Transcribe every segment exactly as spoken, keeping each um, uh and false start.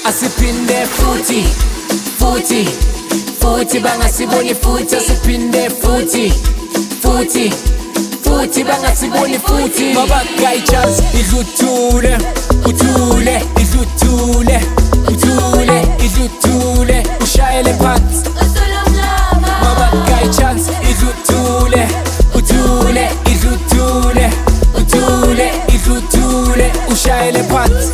Asipinde futhi futhi futhi bangasiboni futhi asipinde futhi futhi futhi bangasiboni futhi mabakayi chance idluthule uthule idluthule uthule idluthule ushayele phansi mabakayi chance idluthule uthule idluthule uthule idluthule ushayele phansi.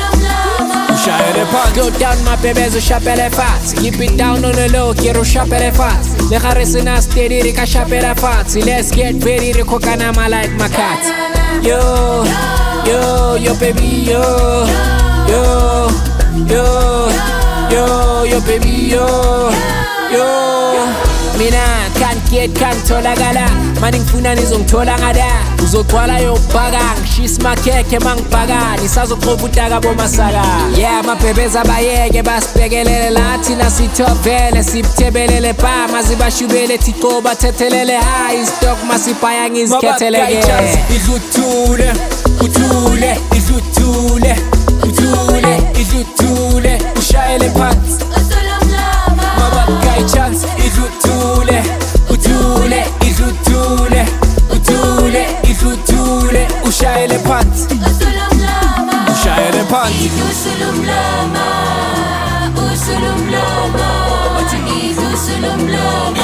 Go down my babies, u shapele fast. Keep it down on the low, quiero shapele fast. Le garesena steady, rika shapele fast. Let's get ready, riko kanama like my cat. Yo, yo, yo baby, yo, yo, yo, yo, yo baby, yo, yo. Mina can't get can't tolakala mani ngifuna nizongithola ngada uzogcwala yobhaka ngishisa makhekhe mangibhaka nisazoqoba utaka bomasaka yeah mabhebeza bayeke basibhekelele lathi nasithovele sibuthebelele ba mazibashubele thixo bathethelele high stock masibhaya ngizikhetheleke idluthule uthule idluthule uthule idluthule ushayele phansi mabakayi chance idluthule uthule idluthule uthule idluthule ushayele phansi ushayele phansi usulumlama usulumlama wathi usulumlama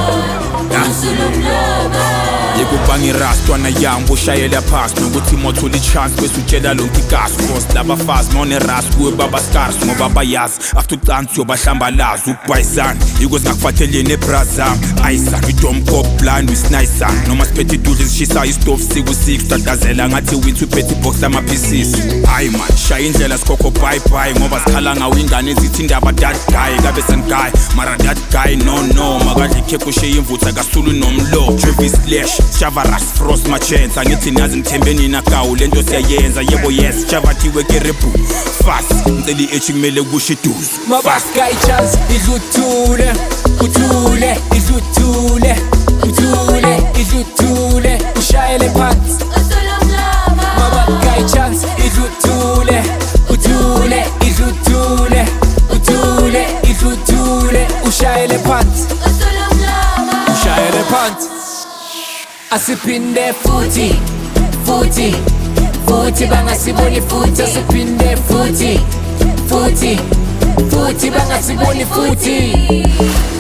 usulumlama yekubangi rastwana yambo ushayela phansi nokuthi mothola ichance bese utshela lonke igas cross labafazi mawune ras kuwe baba scars ngoba bayazi after ucansi yobahlambalaza ukubhayisana yiko singakufatheleni ebrazam ayisana idomkop blind with nice sun noma siphethe idudle zishisa istove siku six tatazela ngathi winter uphethe ibox lama pieces hayi man shaya indlela sikhokho bye bye ngoba sikhala ngawo ingane ezithi indaba that guy kabe sen guy mara that guy no no makadle ikhekho sheye imvutha kasulu nomlo Travis Slash Chavaras Frost my chance angithi nazi ngithembeni nakawu lento siyayenza yebo yes chavathiwe kerebu fast ngicela iH kumele kusho iduze mabakayi chance idluthule uthule idluthule uthule idluthule ushayele phansi mabakayi chance idluthule uthule idluthule uthule idluthule ushayele phansi ushayele phansi asipinde futhi futhi futhi bangasiboni futhi asipinde futhi futhi futhi bangasiboni futhi